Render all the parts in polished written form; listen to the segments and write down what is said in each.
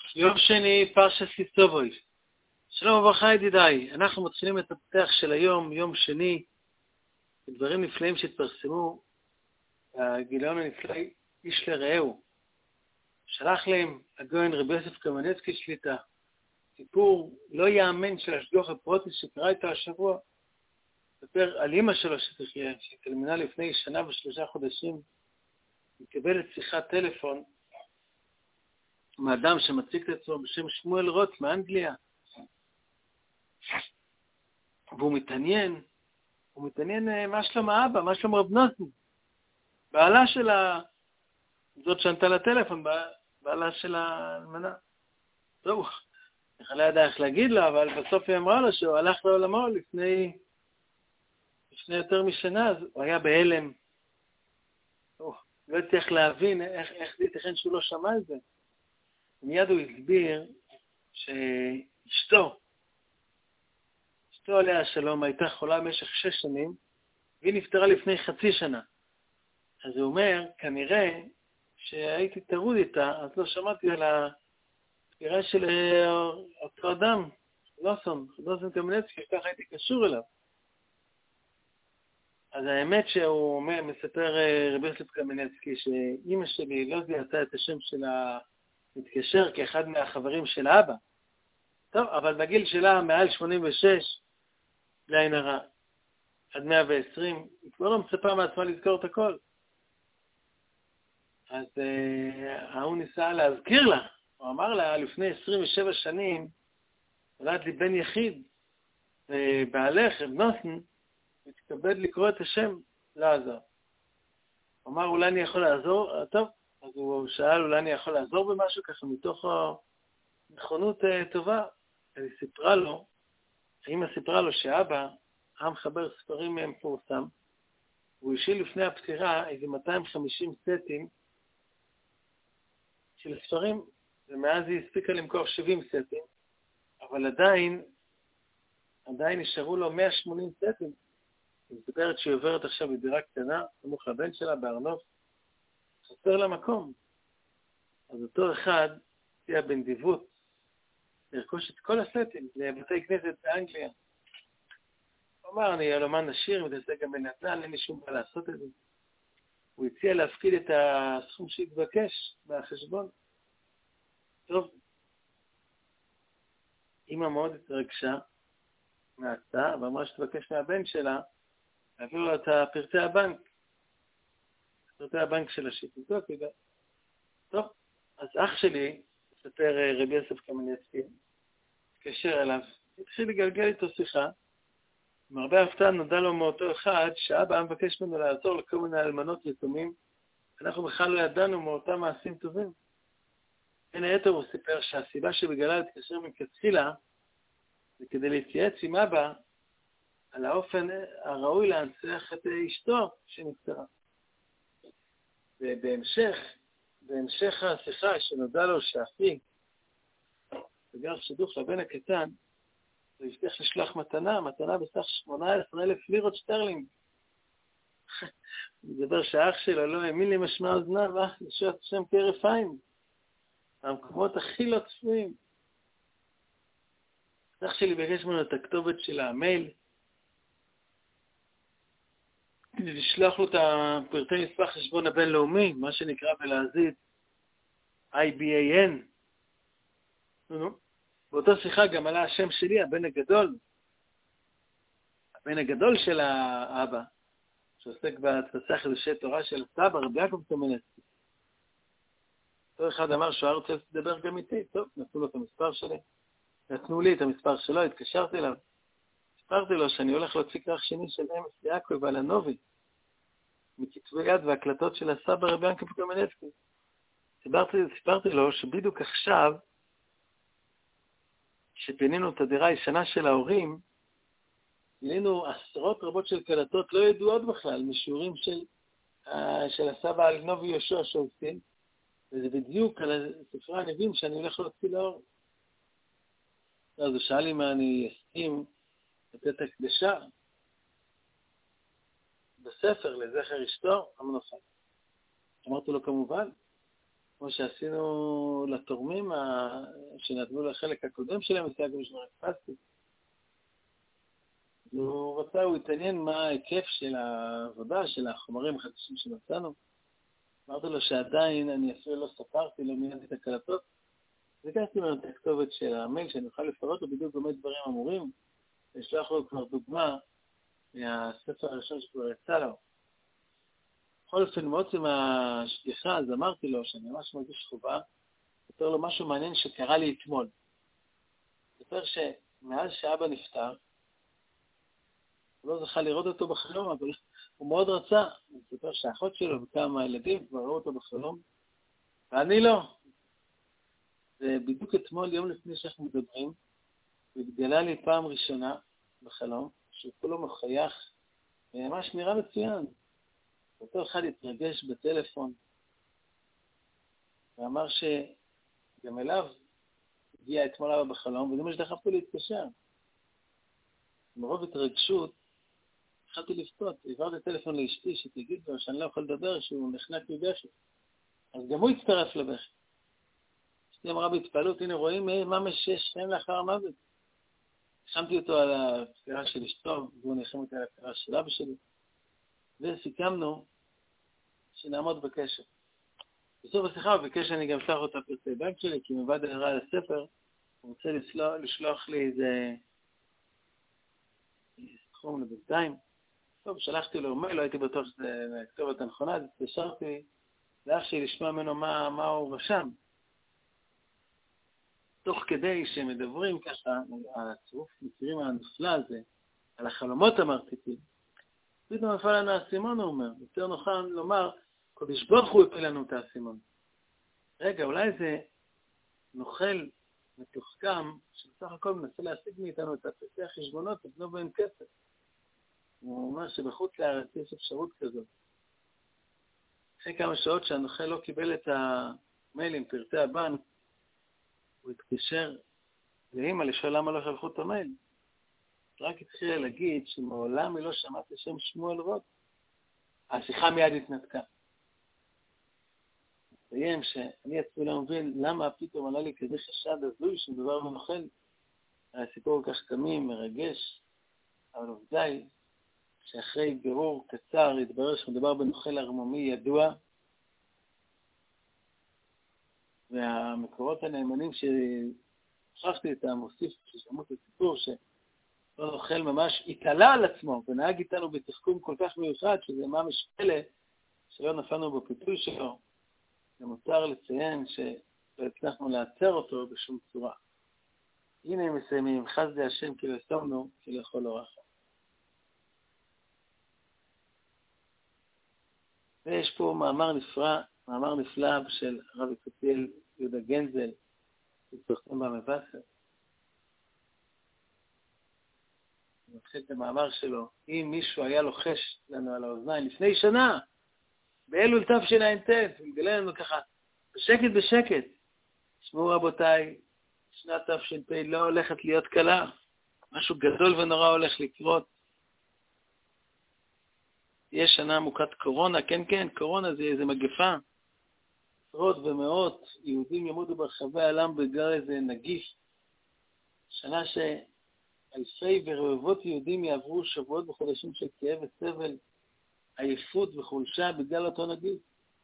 יום שני, פרשת קיסובויס. שלום וברכה ידידיי, אנחנו מתחילים את הפתח של היום, יום שני, דברים נפלאים שהתפרסמו, הגיליון הנפלא איש לרעהו. שלח להם הגאון רבי יוסף קמנצקי שליטה, סיפור לא יאמן של השגוח הפרוטיס שקרא איתו השבוע, ספר על אמא שלו שתחיה, שהתאלמנה לפני 1 ו3 חודשים, מקבלת שיחת טלפון, מאדם שמציג את עצמו בשם שמואל רוט מאנגליה. והוא מתעניין מה שלום האבא, מה שלום רב נוסן. בעלה של זאת שענתה לטלפון, בעלה של האלמנה. טוב, אני לא ידע איך להגיד לו, אבל בסוף היא אמרה לו שהוא הלך לעולמו לפני יותר משנה, אז הוא היה בהלם. לא הצליח להבין איך זה ייתכן שהוא לא שמע את זה. מיד הוא הסביר שאשתו עליה השלום הייתה חולה במשך 6 שנים, והיא נפטרה לפני חצי שנה. אז הוא אומר, כנראה שהייתי טרוד איתה, אז לא שמעתי על הפטירה של אותו אדם, לוסון קמנצקי, ככה הייתי קשור אליו. אז האמת שהוא אומר, מספר רבי יוסף קמנצקי, שאמא שלי לא זיהתה את השם שלה, מתקשר כאחד מהחברים של האבא. טוב, אבל בגיל שלה מעל 86, לעין הרע, עד 120, היא כבר לא מצפה מעצמה לזכור את הכל. אז הוא ניסה להזכיר לה, הוא אמר לה, לפני 27 שנים, נולד לי בן יחיד, ובעלך, רב נוסן, התכבד לקרוא את השם לעזור. הוא אמר, אולי אני יכול לעזור? טוב. אז הוא שאל, אולי אני יכול לעזור במשהו ככה מתוך נכונות טובה. היא אמא סיפרה לו שאבא היה מחבר ספרים מפורסם, והוא השאיל לפני הפטירה איזה 250 סטים של ספרים, ומאז היא הספיקה למכור 70 סטים, אבל עדיין נשארו לו 180 סטים. היא מספרת שהיא עוברת עכשיו בדירה קטנה, סמוך לבן שלה בארנוף, חסר לה מקום. אז אותו אחד הציע בנדיבות לרכוש את כל הסטים לבתי כנסת באנגליה. הוא אמר, אני אלומן נשיר, מתעסק גם בנדל"ן, אין לי שום מה לעשות את זה. הוא הציע להפקיד את הסכום שהתבקש בחשבון. טוב, אמא מאוד התרגשה מההצעה, ואמרה שתבקש מהבן שלה, להעביר לו את פרטי הבנק של השיטוטו. טוב, אז אח שלי, מספר רבי יוסף קמנצקי, התקשר אליו, התחיל לגלגל איתו שיחה, מהרבה הפתעה נודע לו מאותו אחד, שאבא מבקש ממנו לעזור לכל מיני אלמנות יתומים, אנחנו בכלל לא ידענו מאותם מעשים טובים. בין היתר הוא סיפר שהסיבה שבגללה להתקשר מכתחילה, זה כדי להתייעץ עם אבא, על האופן הראוי להנצח את אשתו שנפטרה. ובהמשך השיחה שנודע לו שאחי, בגלל שידוך לבן הקטן, הוא הבטיח לשלוח מתנה בסך 18,000 לירות שטרלינג. הוא מדבר שהאח שלו לא האמין לי משמע אוזניו, לשעות השם כהרף עין. המקומות הכי לא צפויים. אח שלי ביקש ממנו את הכתובת של המייל, כדי לשלוח לו את פרטי מספר חשבון הבינלאומי, מה שנקרא בלעזית IBAN. באותו שיחה גם עלה השם שלי, הבן הגדול של האבא, שעוסק בהדפסה חידושי תורה של סבא, רבי יעקב קמנצקי. אותו אחד אמר שהוא רוצה לדבר גם איתי, טוב, נתנו לו את המספר שלי, נתנו לי את המספר שלו, התקשרתי אליו, סיפרתי לו שאני הולך להוציא כרך שני של אמס יעקב אלנובי, מכתבי יד והקלטות של הסבא רבי יעקב קמנצקי. סיפרתי לו שבדיוק עכשיו, שפינינו את הדירה הישנה של ההורים, גילינו עשרות רבות של קלטות לא ידועות בכלל, משיעורים של הסבא אלנובי יהושע שעושים, וזה בדיוק על ספרי הנביאים שאני הולך להוציא לאור. אז הוא שאל לי מה אני אסכים לתת הקדשה בספר לזכר אשתו המנוחה. אמרתי לו כמובן, כמו שעשינו לתורמים שנתנו לחלק הקודם שלהם, הסייג משמר הקפסטי. הוא רצה, הוא התעניין מה ההיקף של העבודה, של החומרים החדשים שמצאנו. אמרתי לו שעדיין אני אפילו לא ספרתי, לא מיינתי את הקלטות. ביקשתי ממנו את הכתובת של המייל, שאני אוכל לפרט לו בדיוק במה דברים אמורים, לשלוח לו כבר דוגמה מהספר הראשון שכבר יצא לו. בכל אופן, מאוד עם השגיחה, אז אמרתי לו שאני ממש מרגיש חובה, יותר לו משהו מעניין שקרה לי אתמול. יותר שמאז שאבא נפטר, הוא לא זכה לראות אותו בחלום, אבל הוא מאוד רצה. הוא מספר שהאחות שלו וכמה ילדים כבר ראו אותו בחלום, ואני לא. ובדיוק אתמול, יום לפני שאנחנו מדברים, הוא התגלה לי פעם ראשונה בחלום, שהוא כולו מחייך, וממש נראה מצוין. אותו אחד התרגש בטלפון, ואמר שגם אליו הגיע אתמול אבא בחלום, וזה מה שדחפתי להתקשר. מרוב התרגשות, התחלתי לפתות, העברתי טלפון לאשתי שתגיד לו שאני לא יכול לדבר, שהוא נחנק מבכי. אז גם הוא הצטרף לבכי. אשתי אמרה בהתפעלות, הנה רואים ממש 6 שנים לאחר המוות. נחמתי אותו על הפטירה של אשתו, והוא נחם אותי על הפטירה של אבא שלי. וסיכמנו שנעמוד בקשר. בסוף השיחה הוא ביקש שאני גם אשלח אותה פרטי בנק שלי, כי מבד הראה על הספר, הוא רוצה לשלוח לי איזה סכום לבינתיים. טוב, שלחתי לו מייל, לא הייתי בטוח שזה הכתובת הנכונה, אז התקשרתי לאח שלי לשמוע ממנו מה הוא רשם. תוך כדי שמדברים ככה על הצירוף מקרים הנפלא הזה, על החלומות המרחיקים, פתאום נפל לנו האסימון, הוא אומר. יותר נכון לומר, קודש ברוך הוא הפיל לנו את האסימון. רגע, אולי זה נוכל מתוחכם, שבסך הכל מנסה להשיג מאיתנו את הפרטי החשבונות, לבנו בהם כסף. הוא אומר שבחוץ לארץ יש אפשרות כזאת. אחרי כמה שעות שהנוכל לא קיבל את המייל עם פרטי הבנק, הוא התקשר לאמא לשאול למה לא שלחו את המייל. רק התחילה להגיד שמעולם היא לא שמעת לשם שמואל רוט. השיחה מיד התנתקה. מסיים שאני עצמי לא מבין למה פתאום עלה לי כזה חשד הזוי שמדובר בנוכל. הסיפור כל כך תמים, מרגש, אבל עובדה היא שאחרי בירור קצר התברר שמדובר בנוכל ערמומי ידוע, והמקורות הנאמנים ששכחתי איתם הוסיף ששמעו את הסיפור לא נוכל ממש התעלה על עצמו, ונהג איתנו בתחכום כל כך מיוחד, שזה ממש פלא שלא נפלנו בפיתוי שלו. ומותר לציין שלא הצלחנו לעצר אותו בשום צורה. הנה הם מסיימים, חסדי השם כי לא הסתמנו, כי לא יכול אורח. ויש פה מאמר נפלא של הרב יקותיאל יהודה גנזל, שפרסם במבשר. הוא מתחיל את המאמר שלו, אם מישהו היה לוחש לנו על האוזניים לפני שנה, באלול תשע"ט, הוא מגלה לנו ככה, בשקט. תשמעו רבותיי, שנת תש"פ לא הולכת להיות קלה, משהו גדול ונורא הולך לקרות. יש שנה מוכת קורונה, כן, קורונה זה מגפה. עשרות ומאות יהודים ימותו ברחבי העולם בגלל איזה נגיף. שנה שאלפי ורבבות יהודים יעברו שבועות וחודשים של כאב וסבל, עייפות וחולשה בגלל אותו נגיף.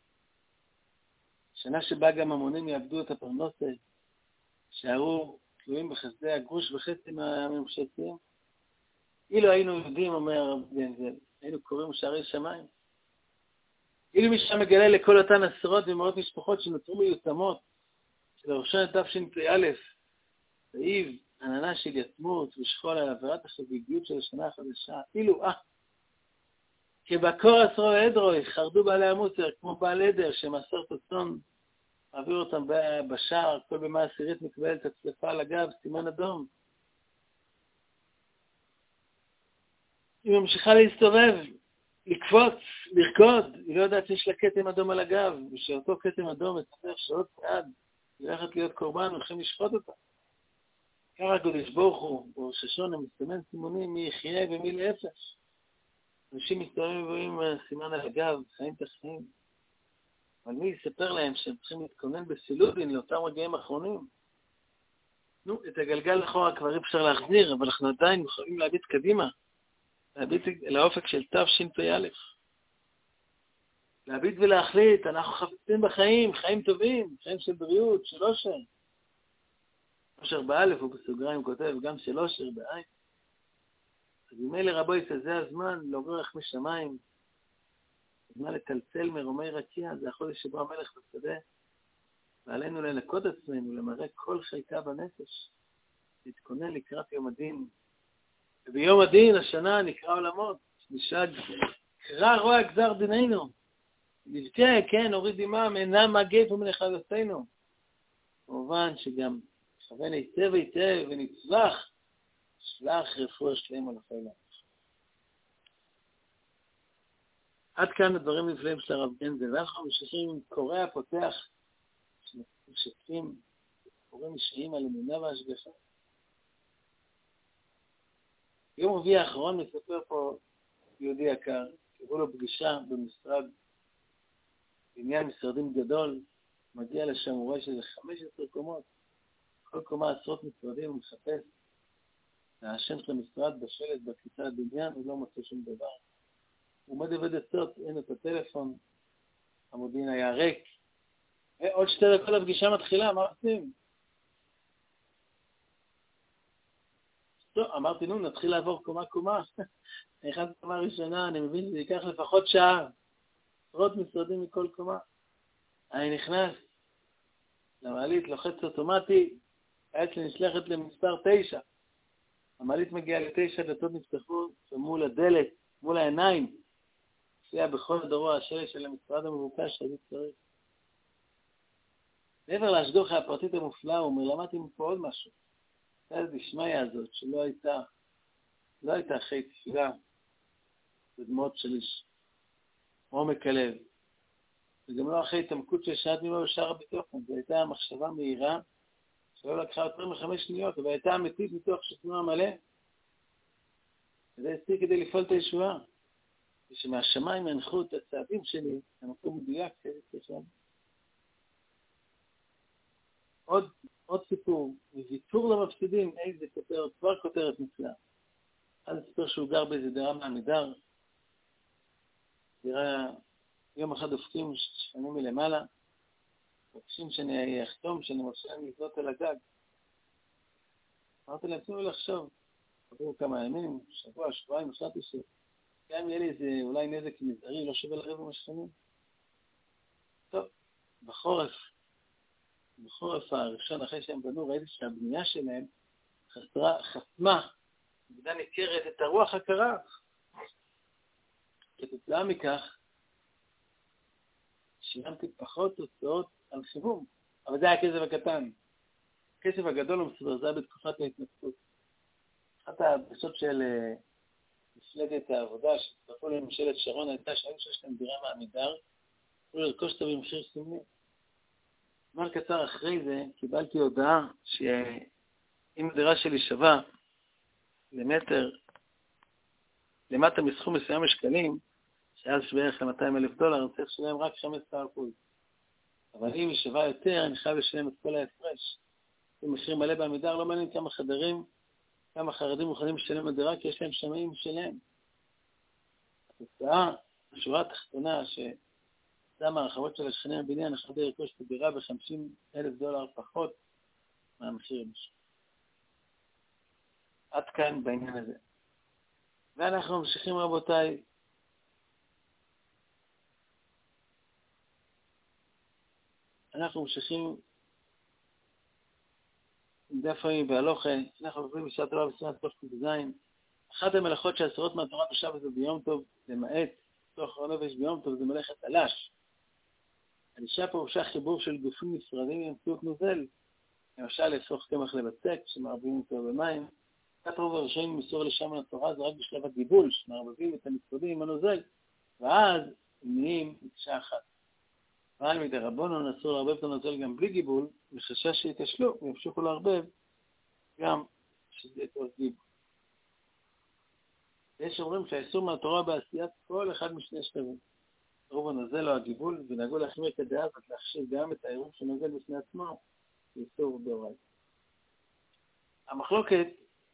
שנה שבה גם המונים יאבדו את הפרנסה, שערו תלויים בחסדי הגרוש וחצי מהממשלתיים. אילו היינו יודעים, אומר גנזל, היינו קוראים שערי שמיים. אילו משם מגלה לכל אותן עשרות ומאות משפחות שנותרו מיותמות, שלראשון תשפ"א, ואיב עננה של יתמות ושכול על עבירת החגיגיות של השנה החדשה, אילו כבקור עשרו עדרוי, חרדו בעלי המוצר, כמו בעל עדר שמסר את הצאן, מעביר אותם בשער, כל במה עשירית מקבלת הצלפה על הגב, סימן אדום. היא ממשיכה להסתובב, לקפוץ, לרקוד, היא לא יודעת שיש לה כתם אדום על הגב, ושאותו כתם אדום מצטרך שעות צעד, היא הולכת להיות קורבן, הולכים לשחוט אותה. ככה הקדוש ברוך הוא, בראש השונה, מסתמן סימונים מי יחיה ומי לאפס. אנשים מסתובבים ורואים סימן על הגב, חיים את החיים. אבל מי יספר להם שהם צריכים להתכונן בסילודין לאותם רגעים אחרונים? נו, את הגלגל אחורה כבר אפשר להחזיר, אבל אנחנו עדיין יכולים להביט קדימה, להביט לאופק של תשפ"א. להביט ולהחליט, אנחנו חפצים בחיים, חיים טובים, חיים של בריאות, של אושר. אושר באלף הוא בסוגריים כותב, גם של אושר בעין. אז אם אלה רבוי, זה הזמן לעורר רחמי שמיים, הזמן לטלטל מרומי רקיע, זה החודש שבו המלך בשדה, ועלינו לנקות עצמנו, למראה כל חלקה בנפש, להתכונן לקראת יום הדין. וביום הדין, השנה, נקרא עולמות, נשאג, קרא רוע גזר דיננו, נבכה, כן, הוריד דמם, אינם מגף ומנחלתנו. כמובן שגם מכוון היטב ונצלח, שלח רפואה שלמה לחיילה. עד כאן הדברים נפלאים של הרב גנזל, ואנחנו ממשיכים עם קורא הפותח, שמשתפים קוראים אישיים על אמונה והשגחה. יום רביעי האחרון מספר פה יהודי יקר, קראו לו פגישה במשרד, בניין משרדים גדול, מגיע לשם, הוא רואה שזה 15 קומות, כל קומה עשרות משרדים, הוא מחפש, השם של המשרד בשלט בכניסה לבניין, הוא לא מוצא שום דבר. הוא עומד עובד עצות, אין את הטלפון, המודיעין היה ריק, עוד 2 דקות הפגישה מתחילה, מה עושים? טוב, אמרתי, נו, נתחיל לעבור קומה. נכנס קומה ראשונה, אני מבין שזה ייקח לפחות שעה, עשרות משרדים מכל קומה. אני נכנס למעלית, לוחץ אוטומטי, העץ נשלחת למספר 9. המעלית מגיעה ל9, דלתות נפתחו, שמול הדלת, מול העיניים, הופיע בכל הדרוע השלט של המשרד המבוקש שהייתי צריך. מעבר להשגחה הפרטית המופלאה, הוא אומר, למדתי מפה עוד משהו. הייתה דשמיא הזאת שלא הייתה אחרי תפילה, בדמות של עומק הלב, וגם לא אחרי התעמקות ששעת ממנו בשער הביטוחן, זו הייתה מחשבה מהירה, שלא לקחה יותר מ5 שניות, אבל הייתה אמיתית מתוך שכנוע מלא, וזה הספיק כדי לפעול את הישועה, ושמהשמיים ינחו את הצעדים שלי, המקום מדויק, עוד סיפור, ויתור למפסידים, איזה כותרת, כבר כותרת נפלאה. אז סיפר שהוא גר באיזה דירה מעמידר, דירה, יום אחד דופקים שפנים מלמעלה, מבקשים שאני אחתום, שאני מרשה להם לבנות על הגג. אמרתי להם, תנו לי לחשוב, עברו כמה ימים, שבוע, שבועיים, חשבתי שגם יהיה לי איזה אולי נזק מזערי, לא שווה לרבע עם השכנים. טוב, בחורף הראשון, אחרי שהם בנו, ראיתי שהבנייה שלהם חסמה, במידה ניכרת, את הרוח הקרה. כתוצאה מכך, שילמתי פחות הוצאות על חימום, אבל זה היה הכסף הקטן. הכסף הגדול הוא מסודר, זה היה בתקופת ההתנתקות. אחת הבקשות של מפלגת העבודה, שצטרפו לממשלת שרון, הייתה שהיו שיש להם דירה מעמידר, יכולו לרכוש אותה במחיר סמלי. זמן קצר אחרי זה קיבלתי הודעה שאם הדירה שלי שווה למטר, למטה מסכום מסוים משקלים, שאז בערך $200,000, אני צריך לשלם רק 15%. אבל אם היא שווה יותר, אני חייב לשלם את כל ההפרש. זה מחיר מלא בעמידר, לא מעניין כמה חדרים, כמה חרדים מוכנים לשלם הדירה, כי יש להם שמאים שלהם. התוצאה, השורה התחתונה, שזה המרחבות של השכנים הבניין, אחד לרכוש את הדירה $50,000 פחות מהמחיר משהו. עד כאן בעניין הזה. ואנחנו ממשיכים, רבותיי, אנחנו ממשיכים עם דף היומי בהלוכה, אנחנו עוברים בשעת תורה בסימן תק"ז. אחת המלאכות שאסורות מהתורה בשבת זה ביום טוב, למעט תוך הנפש ביום טוב, זה מלאכת תלש. הלישה פה הושך חיבור של גופים נפרדים באמצעות נוזל, למשל להפוך קמח לבצק, שמערבים אותו במים. קצת רוב הראשונים מסור לשם על התורה, זה רק בשלב הגיבול, שמערבבים את הנפרדים עם הנוזל, ואז הם נהיים מקשה אחת. אבל מדי רבונון אסור לערבב את הנוזל גם בלי גיבול, מחשש שיתשלו וימשיכו לערבב גם שזה יותר גיבול. יש אומרים שהאיסור מהתורה בעשיית כל אחד משני שלבים. עירוב הנוזל או הגיבול, ונהגו להחמיר כדעה הזאת להחשיב גם את העירוב שנוזל בפני עצמו, לאיסור דאורייתא. המחלוקת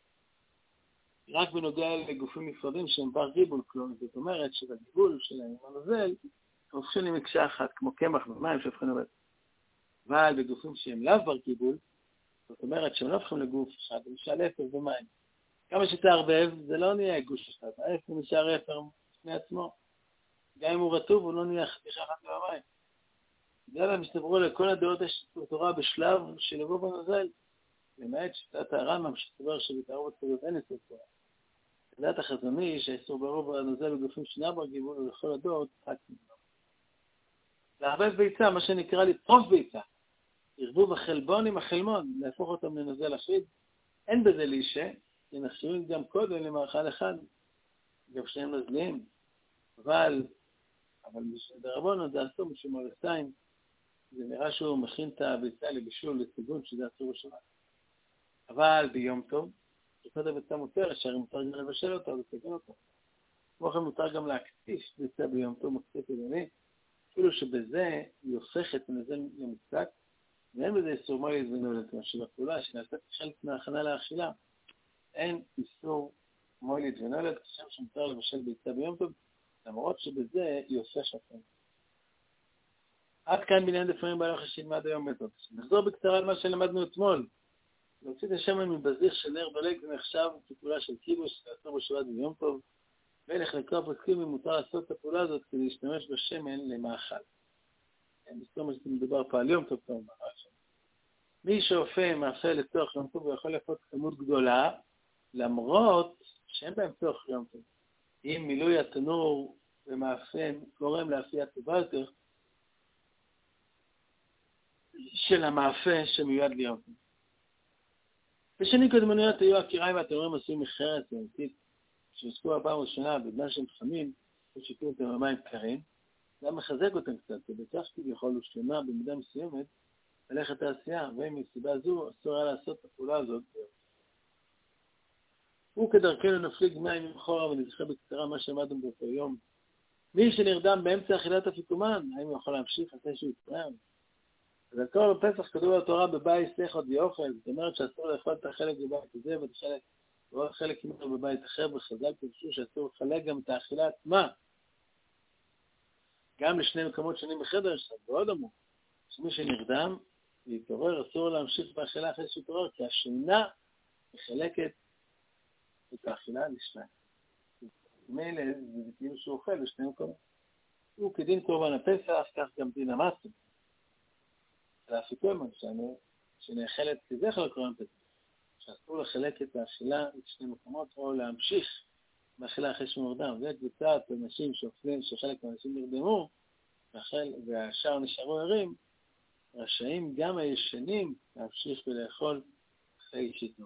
רק בנוגע לגופים נפרדים שהם בר גיבול, כלומר, זאת אומרת שבגיבול שלהם הנוזל, הם הופכים למקשה אחת, כמו קמח ומים שהופכים לבד. אבל בגופים שהם לאו בר גיבול, זאת אומרת שהם לא הופכים לגוף אחד, למשל אפר ומים. כמה שתערבב, זה לא נהיה גוש אחד, האפר נשאר אפר בפני עצמו. גם אם הוא רטוב, הוא לא נהיה חתיכה אחת מהמים. בגלל הם הסתברו לכל הדעות יש תורה בשלב של עירוב הנוזל, למעט שיטת הרמב"ם שסובר שבתערובת כזאת אין איסור תורה. לדעת החזון איש, האיסור בעירוב הנוזל בגופים שאינם בר גיבול ולכל הדעות, רק נגמר. לערבב ביצה, מה שנקרא לטרוף ביצה, ערבוב החלבון עם החלמון, להפוך אותם לנוזל אחיד, אין בזה לישה, כי נחשבים גם קודם למאכל אחד, גם שניהם נוזליים, אבל ברבנו זה אסור משום מלסיים, זה נראה שהוא מכין את הביצה לבישול, לציגון, שזה אסור בשבת. אבל ביום טוב, שפת הביצה מותרת, שהרי מותר גם לבשל אותה ולציגון אותה. כמו כן מותר גם להקטיף ביצה ביום טוב, מקטיף עירוני, אפילו שבזה היא הופכת לנוזל למוצק, ואין בזה איסור מוליד ונולד, כמו שבפעולה שנעשית חלק מההכנה לאכילה, אין איסור מוליד ונולד, כשם שמותר לבשל ביצה ביום טוב, למרות שבזה היא הופכת. עד כאן בעניין דפנים בהלכה שנלמד היום מתות. נחזור בקצרה על מה שלמדנו אתמול. להוציא את השמן מבזיח של נר דולק זה נחשב כפעולה של קידוש, לעצור בשבת ביום טוב, ולחלקו הפוסקים אם מותר לעשות את הפעולה הזאת כדי להשתמש בשמן למאכל. בסתום מדובר פה על יום טוב כמובן. מי שאופה מאפה לצורך יום טוב הוא יכול לפות כמות גדולה, למרות שאין בהם צורך יום טוב. אם מילוי התנור ומאפה גורם לאפייה טובה יותר, של המאפה שמיועד ליום טוב. בשנים קודמניות היו הקיריים והתנורים עשויים מחרס ואנטית, שעסקו הפעם ראשונה בזמן שהם חמים, ושיתו אותם במים קרים, גם מחזק אותם קצת, ובכך כביכול הושלמה במידה מסוימת מלאכת העשייה, ומסיבה זו אסור היה לעשות את הפעולה הזאת. הוא כדרכנו נפליג מים ממחורה ונזכה בקצרה מה שעמדנו באותו יום. מי שנרדם באמצע אכילת אפיקומן, האם הוא יכול להמשיך אחרי שהוא יצטער? אז על כל בפסח כתוב בתורה בבית סליחות ואוכל, זאת אומרת שאסור לאכול את החלק בבית הזה ועוד חלק ממנו בבית אחר, וחז"ל פירשו שאסור לחלק גם את האכילה עצמה. גם לשני מקומות שונים בחדר שלנו, ועוד אמרו, שמי שנרדם להתעורר אסור להמשיך באכילה אחרי שהתעורר, כי השינה מחלקת את האכילה לשניים. מילא זה כאילו שהוא אוכל לשני מקומות. הוא כדין קורבן הפסח, כך גם דין המסו. האפיקומן שנאכלת כזכר לקורבן פסח, שאסור לחלק את האכילה לשני מקומות או להמשיך באכילה אחרי שמורדם. זה קבוצת אנשים שחלק מהאנשים נרדמו והשאר נשארו ערים, רשאים גם הישנים להמשיך ולאכול אחרי שיתנו.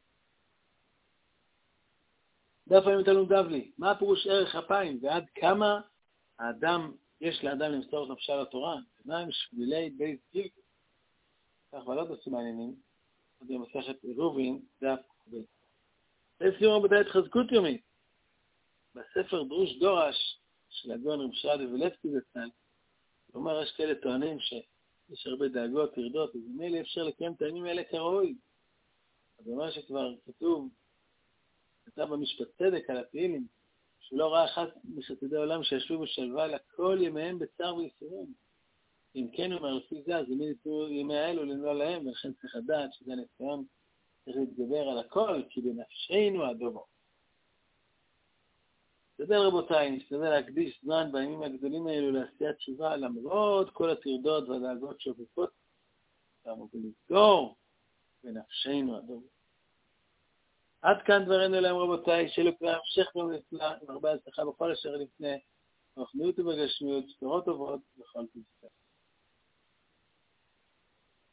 דף היום תלמוד בבלי, מה הפירוש ערך אפיים ועד כמה יש לאדם למסור את נפשה לתורה? מה הם שבילי בית גיל? כך ועלות עושים מעניינים, עוד במסכת עירובין, דף ב'. לסיום רבותי התחזקות יומית. בספר דרוש דורש של הגאון רב שריה דבילבסקי זצ"ל, כלומר יש כאלה טוענים שיש הרבה דאגות, טרדות, אז ממילא אפשר לקיים את הימים האלה כראוי. אז אומר שכבר כתב במשפט צדק על הפעילים, שהוא לא ראה אחת מחסידי העולם שישבו בשלווה, אלא כל ימיהם בצער וייסורים. אם כן, הוא אומר, לפי זה, אז למי ניתנו ימי האלו לנוע להם, ולכן צריך לדעת שזה הניסיון צריך להתגבר על הכל, כי בנפשנו הדומו. נשתדל רבותיי, נשתדל להקדיש זמן בימים הגדולים האלו לעשיית תשובה, למרות כל הטרדות והדאגות שעובפות, ולסגור בנפשנו הדומו. עד כאן דברנו אליהם רבותיי, שלו כבר המשך יום נפלא, עם הרבה הצלחה בכל אשר לפני, ברוחניות ובגשמיות, סתורות טובות וכל פסקה.